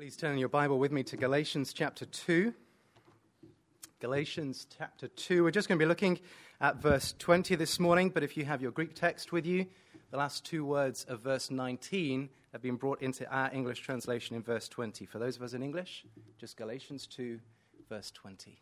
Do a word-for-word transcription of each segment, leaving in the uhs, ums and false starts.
Please turn your Bible with me to Galatians chapter two. Galatians chapter two. We're just going to be looking at verse twenty this morning, but if you have your Greek text with you, the last two words of verse nineteen have been brought into our English translation in verse twenty. For those of us in English, just Galatians two, verse twenty.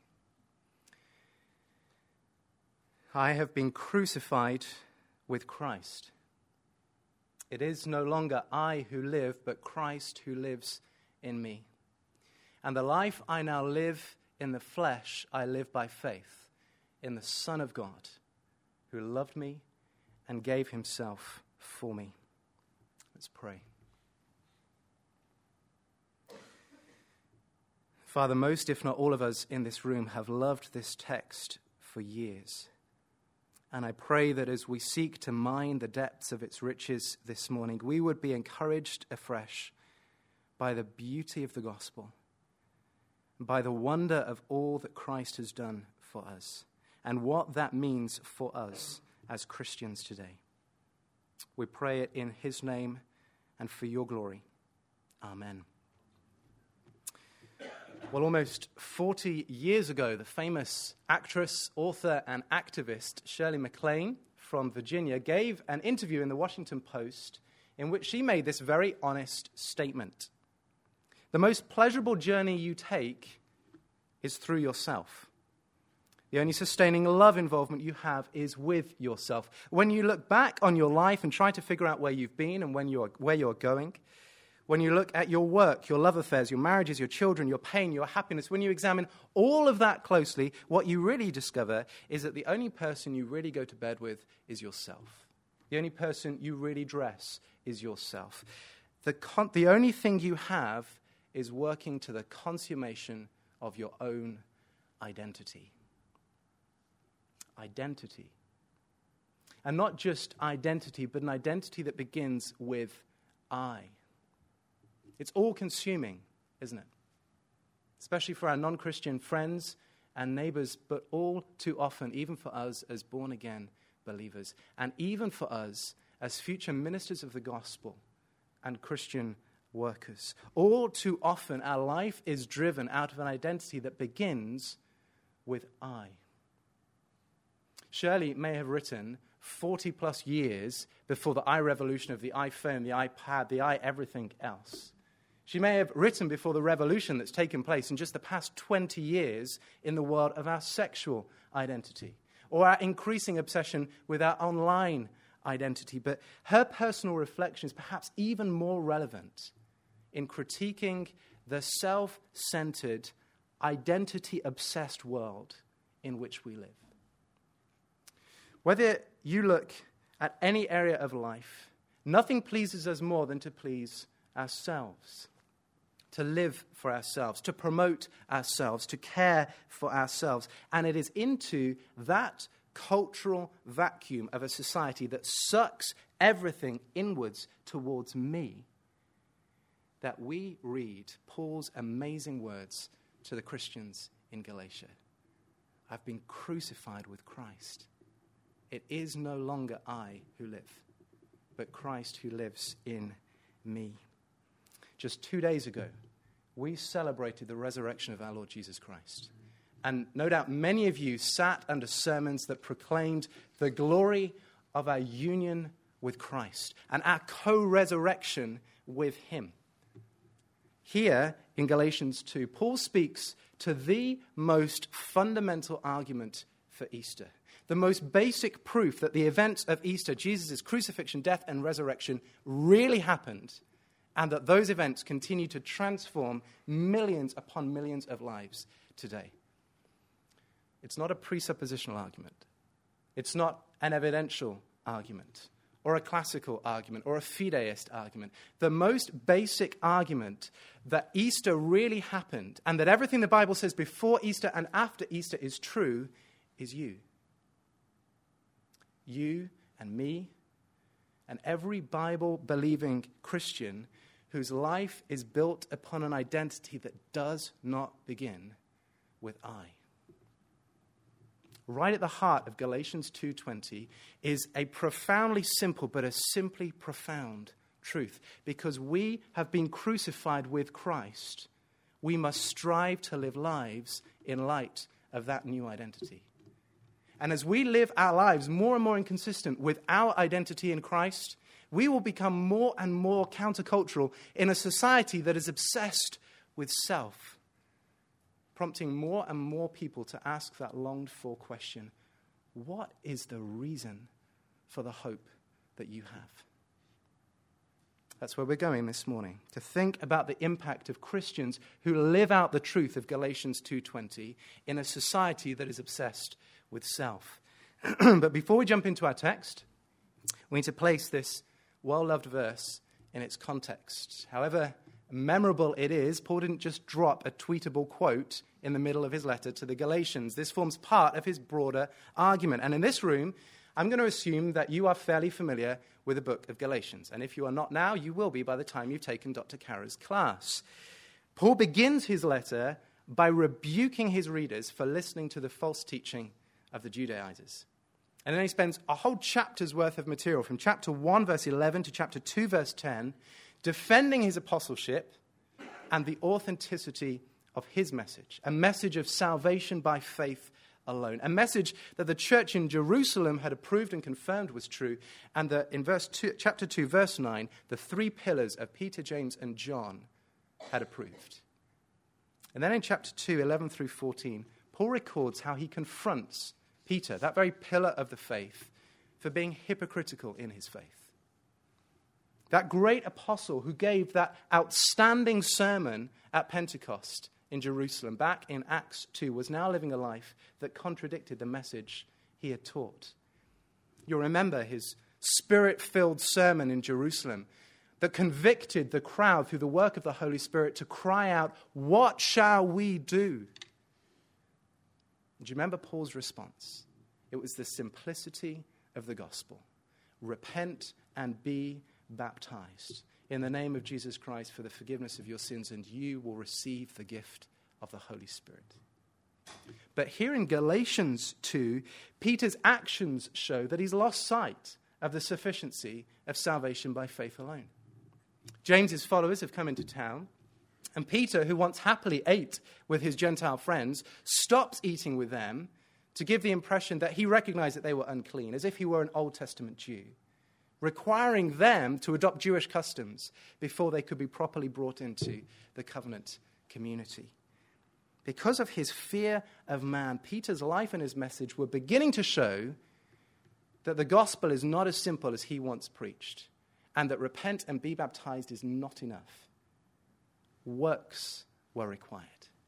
I have been crucified with Christ. It is no longer I who live, but Christ who lives in me. And the life I now live in the flesh, I live by faith in the Son of God, who loved me and gave himself for me. Let's pray. Father, most, if not all of us in this room have loved this text for years. And I pray that as we seek to mine the depths of its riches this morning, we would be encouraged afresh by the beauty of the gospel, by the wonder of all that Christ has done for us, and what that means for us as Christians today. We pray it in his name and for your glory. Amen. Well, almost forty years ago, the famous actress, author, and activist Shirley MacLaine from Virginia gave an interview in the Washington Post in which she made this very honest statement. The most pleasurable journey you take is through yourself. The only sustaining love involvement you have is with yourself. When you look back on your life and try to figure out where you've been and when you're, where you're going, when you look at your work, your love affairs, your marriages, your children, your pain, your happiness, when you examine all of that closely, what you really discover is that the only person you really go to bed with is yourself. The only person you really dress is yourself. The, con- the only thing you have is working to the consummation of your own identity. Identity. And not just identity, but an identity that begins with I. It's all-consuming, isn't it? Especially for our non-Christian friends and neighbors, but all too often, even for us as born-again believers, and even for us as future ministers of the gospel and Christian workers. All too often, our life is driven out of an identity that begins with I. Shirley may have written forty plus years before the I revolution of the iPhone, the iPad, the I everything else. She may have written before the revolution that's taken place in just the past twenty years in the world of our sexual identity, or our increasing obsession with our online identity. But her personal reflection is perhaps even more relevant in critiquing the self-centered, identity-obsessed world in which we live. Whether you look at any area of life, nothing pleases us more than to please ourselves, to live for ourselves, to promote ourselves, to care for ourselves. And it is into that cultural vacuum of a society that sucks everything inwards towards me that we read Paul's amazing words to the Christians in Galatia. I've been crucified with Christ. It is no longer I who live, but Christ who lives in me. Just two days ago, we celebrated the resurrection of our Lord Jesus Christ. And no doubt many of you sat under sermons that proclaimed the glory of our union with Christ and our co-resurrection with him. Here in Galatians two, Paul speaks to the most fundamental argument for Easter, the most basic proof that the events of Easter, Jesus' crucifixion, death, and resurrection, really happened, and that those events continue to transform millions upon millions of lives today. It's not a presuppositional argument. It's not an evidential argument, or a classical argument, or a fideist argument. The most basic argument that Easter really happened, and that everything the Bible says before Easter and after Easter is true, is you. You and me, and every Bible-believing Christian whose life is built upon an identity that does not begin with I. Right at the heart of Galatians two twenty is a profoundly simple but a simply profound truth. Because we have been crucified with Christ, we must strive to live lives in light of that new identity. And as we live our lives more and more inconsistent with our identity in Christ, we will become more and more countercultural in a society that is obsessed with self, prompting more and more people to ask that longed-for question, what is the reason for the hope that you have? That's where we're going this morning, to think about the impact of Christians who live out the truth of Galatians two twenty in a society that is obsessed with self. But before we jump into our text, we need to place this well-loved verse in its context. However memorable it is, Paul didn't just drop a tweetable quote in the middle of his letter to the Galatians. This forms part of his broader argument. And in this room, I'm going to assume that you are fairly familiar with the book of Galatians. And if you are not now, you will be by the time you've taken Doctor Kara's class. Paul begins his letter by rebuking his readers for listening to the false teaching of the Judaizers. And then he spends a whole chapter's worth of material, from chapter one, verse eleven, to chapter two, verse ten, defending his apostleship and the authenticity of his message, a message of salvation by faith alone, a message that the church in Jerusalem had approved and confirmed was true, and that in verse two, chapter two, verse nine, the three pillars of Peter, James, and John had approved. And then in chapter two, eleven through fourteen, Paul records how he confronts Peter, that very pillar of the faith, for being hypocritical in his faith. That great apostle who gave that outstanding sermon at Pentecost in Jerusalem back in Acts two was now living a life that contradicted the message he had taught. You'll remember his spirit-filled sermon in Jerusalem that convicted the crowd through the work of the Holy Spirit to cry out, "What shall we do?" Do you remember Paul's response? It was the simplicity of the gospel. Repent and be baptized in the name of Jesus Christ for the forgiveness of your sins, and you will receive the gift of the Holy Spirit. But here in Galatians two, Peter's actions show that he's lost sight of the sufficiency of salvation by faith alone. James's followers have come into town, and Peter, who once happily ate with his Gentile friends, stops eating with them to give the impression that he recognized that they were unclean, as if he were an Old Testament Jew, requiring them to adopt Jewish customs before they could be properly brought into the covenant community. Because of his fear of man, Peter's life and his message were beginning to show that the gospel is not as simple as he once preached, and that repent and be baptized is not enough. Works were required.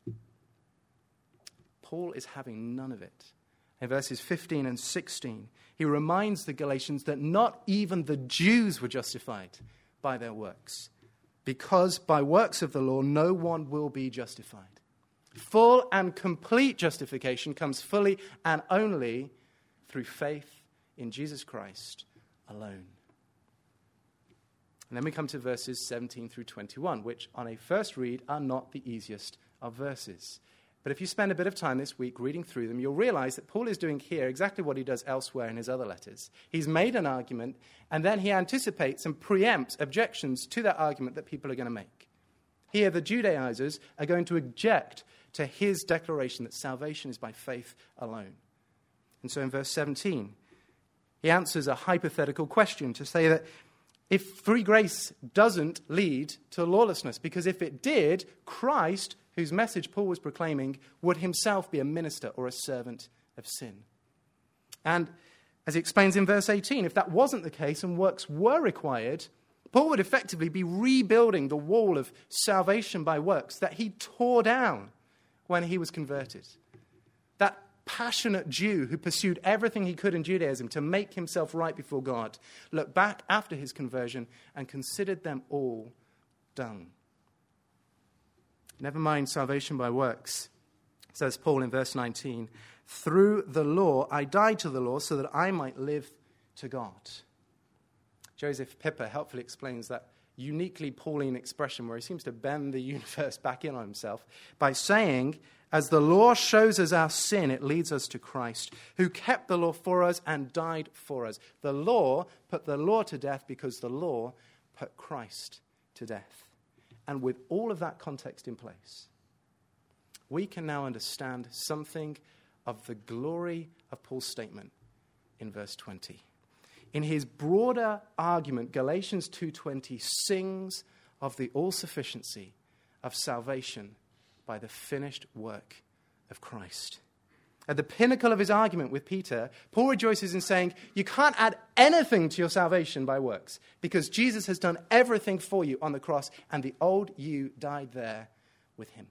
Paul is having none of it. In verses fifteen and sixteen, he reminds the Galatians that not even the Jews were justified by their works, because by works of the law no one will be justified. Full and complete justification comes fully and only through faith in Jesus Christ alone. And then we come to verses seventeen through twenty-one, which on a first read are not the easiest of verses. But if you spend a bit of time this week reading through them, you'll realize that Paul is doing here exactly what he does elsewhere in his other letters. He's made an argument, and then he anticipates and preempts objections to that argument that people are going to make. Here, the Judaizers are going to object to his declaration that salvation is by faith alone. And so in verse seventeen, he answers a hypothetical question to say that if free grace doesn't lead to lawlessness, because if it did, Christ, whose message Paul was proclaiming, would himself be a minister or a servant of sin. And as he explains in verse eighteen, if that wasn't the case and works were required, Paul would effectively be rebuilding the wall of salvation by works that he tore down when he was converted. That passionate Jew who pursued everything he could in Judaism to make himself right before God looked back after his conversion and considered them all dung. Never mind salvation by works, says Paul in verse nineteen. Through the law, I died to the law so that I might live to God. Joseph Pippa helpfully explains that uniquely Pauline expression where he seems to bend the universe back in on himself by saying, as the law shows us our sin, it leads us to Christ, who kept the law for us and died for us. The law put the law to death because the law put Christ to death. And with all of that context in place, we can now understand something of the glory of Paul's statement in verse twenty. In his broader argument, Galatians two twenty sings of the all-sufficiency of salvation by the finished work of Christ. At the pinnacle of his argument with Peter, Paul rejoices in saying, you can't add anything to your salvation by works, because Jesus has done everything for you on the cross, and the old you died there with him.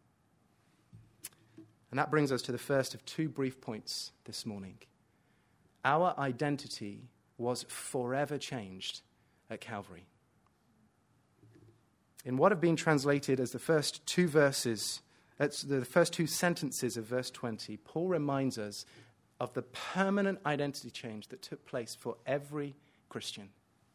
And that brings us to the first of two brief points this morning. Our identity was forever changed at Calvary. In what have been translated as the first two verses, that's the first two sentences of verse twenty, Paul reminds us of the permanent identity change that took place for every Christian.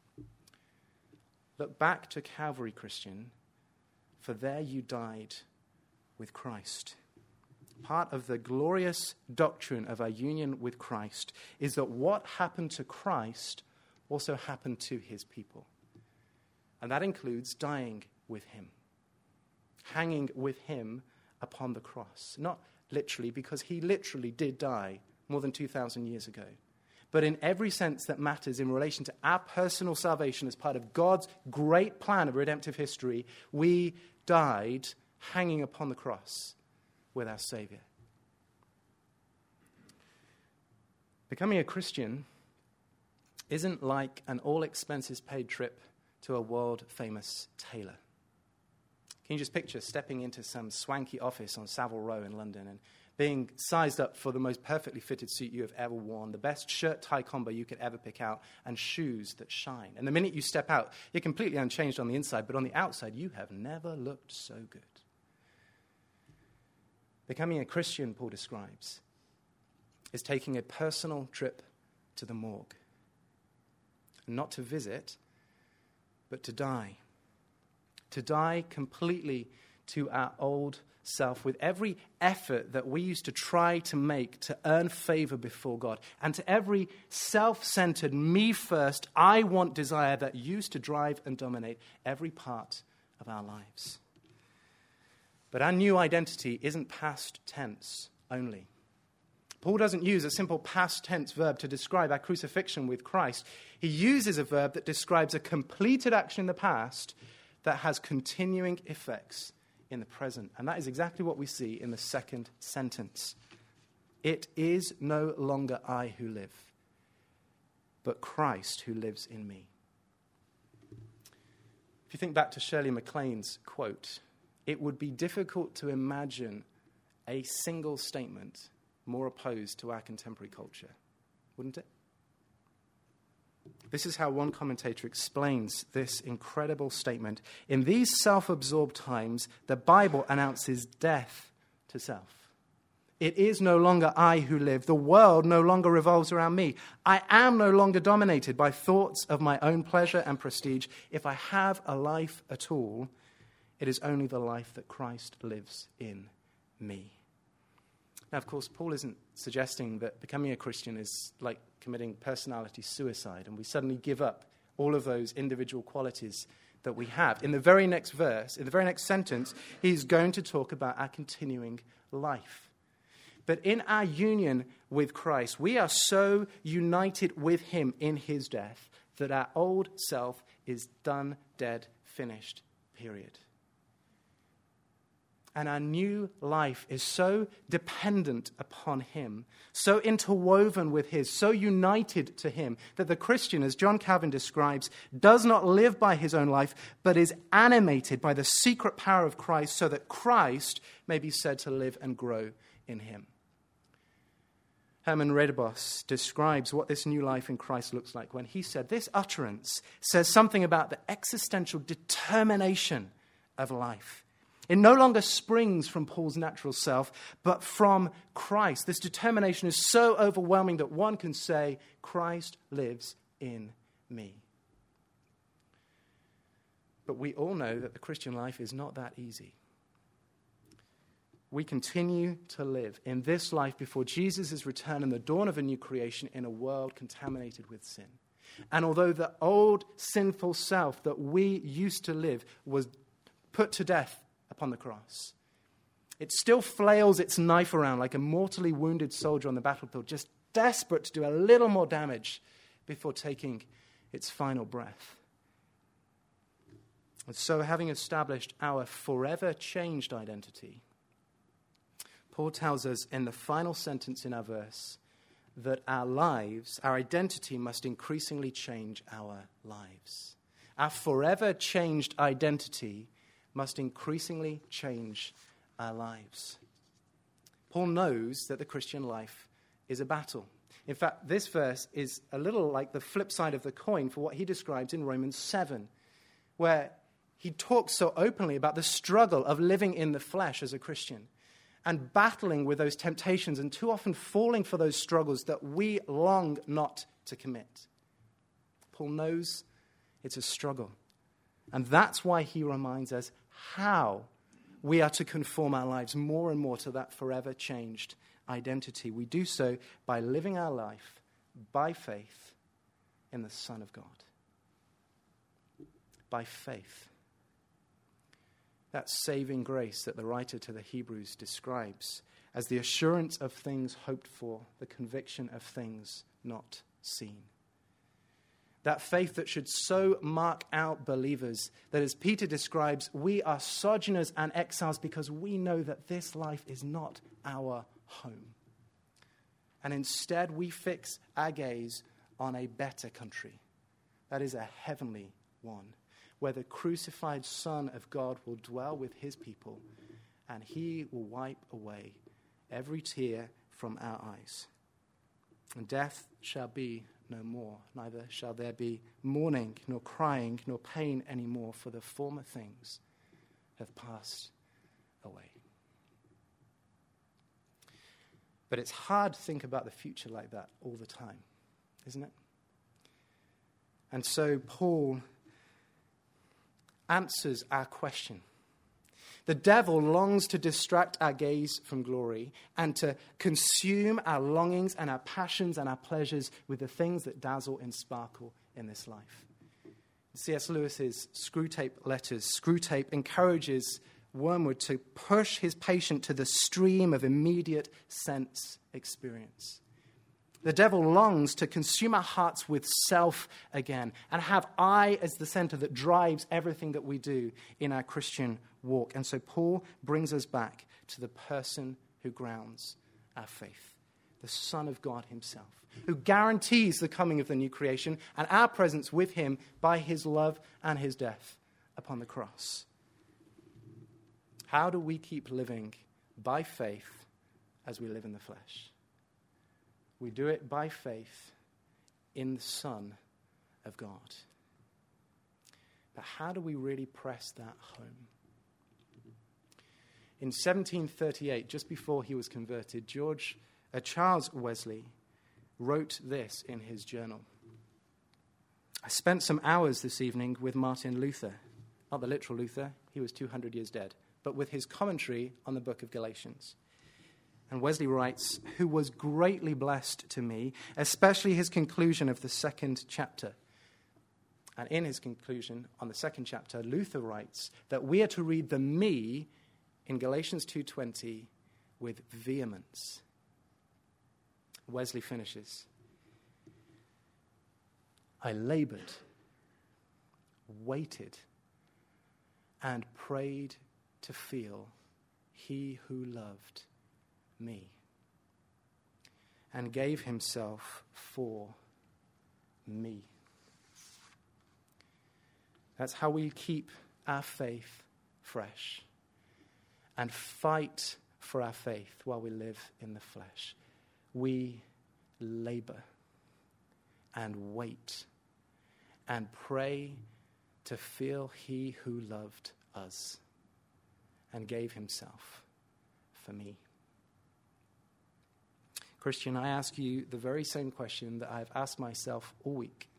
Look back to Calvary, Christian, for there you died with Christ. Part of the glorious doctrine of our union with Christ is that what happened to Christ also happened to his people. And that includes dying with him, hanging with him upon the cross. Not literally, because he literally did die more than two thousand years ago, but in every sense that matters in relation to our personal salvation as part of God's great plan of redemptive history. We died hanging upon the cross with our Savior. Becoming a Christian isn't like an all-expenses-paid trip to a world-famous tailor. Can you just picture stepping into some swanky office on Savile Row in London and being sized up for the most perfectly fitted suit you have ever worn, the best shirt-tie combo you could ever pick out, and shoes that shine? And the minute you step out, you're completely unchanged on the inside, but on the outside, you have never looked so good. Becoming a Christian, Paul describes, is taking a personal trip to the morgue. Not to visit, but to die. To die completely to our old self, with every effort that we used to try to make to earn favor before God, and to every self-centered, me-first, I-want desire that used to drive and dominate every part of our lives. But our new identity isn't past tense only. Paul doesn't use a simple past tense verb to describe our crucifixion with Christ. He uses a verb that describes a completed action in the past that has continuing effects in the present. And that is exactly what we see in the second sentence. It is no longer I who live, but Christ who lives in me. If you think back to Shirley MacLaine's quote, it would be difficult to imagine a single statement more opposed to our contemporary culture, wouldn't it? This is how one commentator explains this incredible statement. In these self-absorbed times, the Bible announces death to self. It is no longer I who live. The world no longer revolves around me. I am no longer dominated by thoughts of my own pleasure and prestige. If I have a life at all, it is only the life that Christ lives in me. Now, of course, Paul isn't suggesting that becoming a Christian is like committing personality suicide and we suddenly give up all of those individual qualities that we have. In the very next verse, in the very next sentence, he's going to talk about our continuing life. But in our union with Christ, we are so united with him in his death that our old self is done, dead, finished, period. And our new life is so dependent upon him, so interwoven with his, so united to him, that the Christian, as John Calvin describes, does not live by his own life, but is animated by the secret power of Christ, so that Christ may be said to live and grow in him. Herman Redebos describes what this new life in Christ looks like when he said, this utterance says something about the existential determination of life. It no longer springs from Paul's natural self, but from Christ. This determination is so overwhelming that one can say, Christ lives in me. But we all know that the Christian life is not that easy. We continue to live in this life before Jesus' return and the dawn of a new creation in a world contaminated with sin. And although the old sinful self that we used to live was put to death upon the cross, it still flails its knife around like a mortally wounded soldier on the battlefield, just desperate to do a little more damage before taking its final breath. And so, having established our forever changed identity, Paul tells us in the final sentence in our verse that our lives, our identity must increasingly change our lives. Our forever changed identity must increasingly change our lives. Paul knows that the Christian life is a battle. In fact, this verse is a little like the flip side of the coin for what he describes in Romans seven, where he talks so openly about the struggle of living in the flesh as a Christian and battling with those temptations and too often falling for those struggles that we long not to commit. Paul knows it's a struggle. And that's why he reminds us how we are to conform our lives more and more to that forever changed identity. We do so by living our life by faith in the Son of God. By faith. That saving grace that the writer to the Hebrews describes as the assurance of things hoped for, the conviction of things not seen. That faith that should so mark out believers that, as Peter describes, we are sojourners and exiles because we know that this life is not our home. And instead we fix our gaze on a better country. That is a heavenly one, where the crucified Son of God will dwell with his people, and he will wipe away every tear from our eyes. And death shall be no more, neither shall there be mourning, nor crying, nor pain anymore, for the former things have passed away. But it's hard to think about the future like that all the time, isn't it? And so Paul answers our question. The devil longs to distract our gaze from glory and to consume our longings and our passions and our pleasures with the things that dazzle and sparkle in this life. C S Lewis's Screwtape Letters, Screwtape encourages Wormwood to push his patient to the stream of immediate sense experience. The devil longs to consume our hearts with self again and have I as the center that drives everything that we do in our Christian walk. And so Paul brings us back to the person who grounds our faith, the Son of God himself, who guarantees the coming of the new creation and our presence with him by his love and his death upon the cross. How do we keep living by faith as we live in the flesh? We do it by faith in the Son of God. But how do we really press that home? In seventeen thirty-eight, just before he was converted, George uh, Charles Wesley wrote this in his journal. I spent some hours this evening with Martin Luther. Not the literal Luther, he was two hundred years dead, but with his commentary on the book of Galatians. And Wesley writes, who was greatly blessed to me, especially his conclusion of the second chapter. And in his conclusion on the second chapter, Luther writes that we are to read the me in Galatians two twenty with vehemence. Wesley finishes, I labored, waited, and prayed to feel he who loved me and gave himself for me. That's how we keep our faith fresh and fight for our faith while we live in the flesh. We labor and wait and pray to feel he who loved us and gave himself for me. Christian, I ask you the very same question that I've asked myself all week.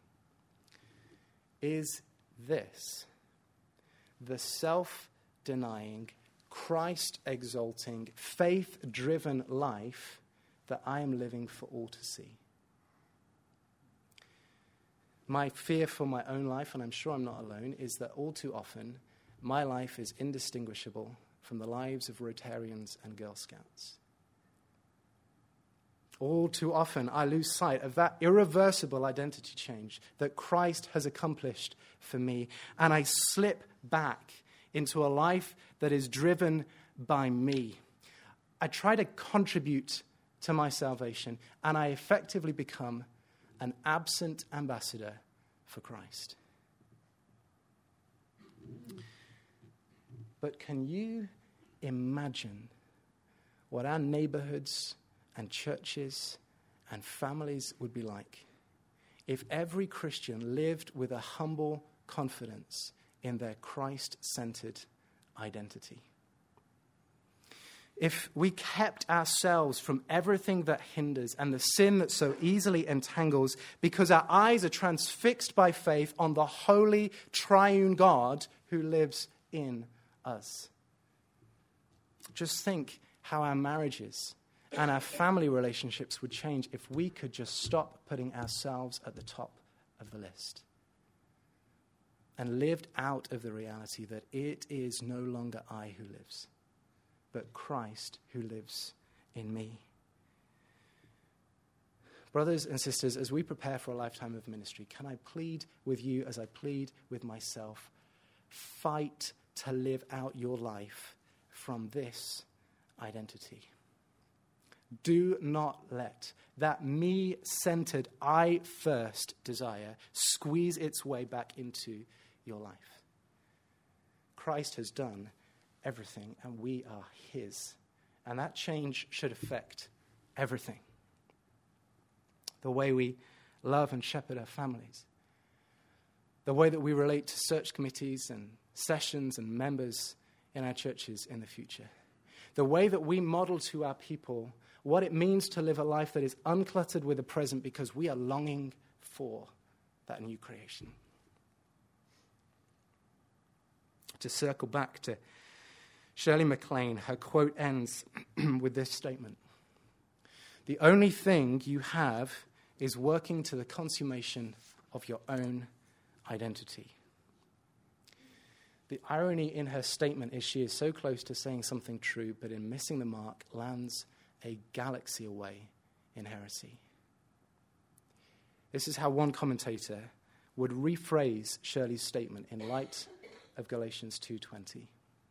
Is this the self-denying, Christ-exalting, faith-driven life that I am living for all to see? My fear for my own life, and I'm sure I'm not alone, is that all too often my life is indistinguishable from the lives of Rotarians and Girl Scouts. All too often I lose sight of that irreversible identity change that Christ has accomplished for me, and I slip back into a life that is driven by me. I try to contribute to my salvation, and I effectively become an absent ambassador for Christ. But can you imagine what our neighborhoods and churches and families would be like if every Christian lived with a humble confidence in their Christ-centered identity? If we kept ourselves from everything that hinders and the sin that so easily entangles, because our eyes are transfixed by faith on the holy triune God who lives in us. Just think how our marriages and our family relationships would change if we could just stop putting ourselves at the top of the list and lived out of the reality that it is no longer I who lives, but Christ who lives in me. Brothers and sisters, as we prepare for a lifetime of ministry, can I plead with you as I plead with myself, fight to live out your life from this identity. Do not let that me-centered, I-first desire squeeze its way back into your life. Christ has done everything, and we are his. And that change should affect everything. The way we love and shepherd our families. The way that we relate to search committees and sessions and members in our churches in the future. The way that we model to our people what it means to live a life that is uncluttered with the present because we are longing for that new creation. To circle back to Shirley MacLaine, her quote ends with this statement: "The only thing you have is working to the consummation of your own identity." The irony in her statement is she is so close to saying something true, but in missing the mark lands a galaxy away in heresy. This is how one commentator would rephrase Shirley's statement in light of Galatians two twenty.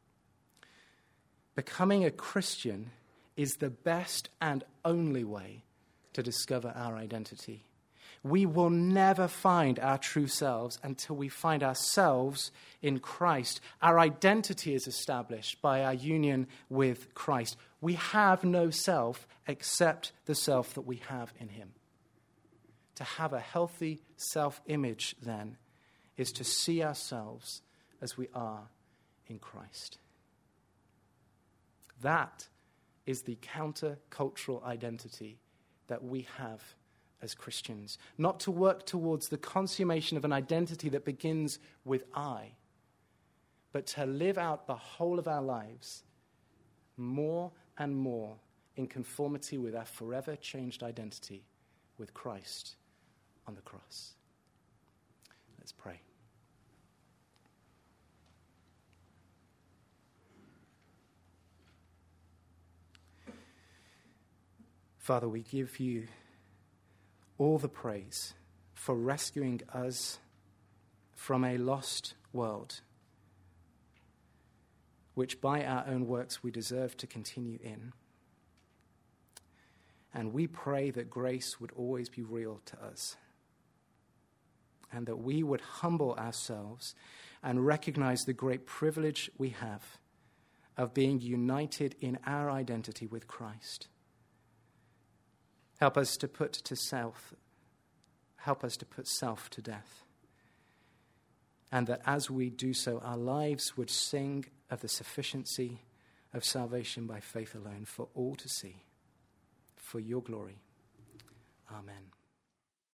Becoming a Christian is the best and only way to discover our identity. We will never find our true selves until we find ourselves in Christ. Our identity is established by our union with Christ. We have no self except the self that we have in him. To have a healthy self-image, then, is to see ourselves as we are in Christ. That is the counter-cultural identity that we have as Christians. Not to work towards the consummation of an identity that begins with I, but to live out the whole of our lives more and more in conformity with our forever changed identity with Christ on the cross. Let's pray. Father, we give you all the praise for rescuing us from a lost world, which by our own works we deserve to continue in. And we pray that grace would always be real to us, and that we would humble ourselves and recognize the great privilege we have of being united in our identity with Christ. Help us to put to self, help us to put self to death. And that as we do so, our lives would sing of the sufficiency of salvation by faith alone for all to see, for your glory. Amen.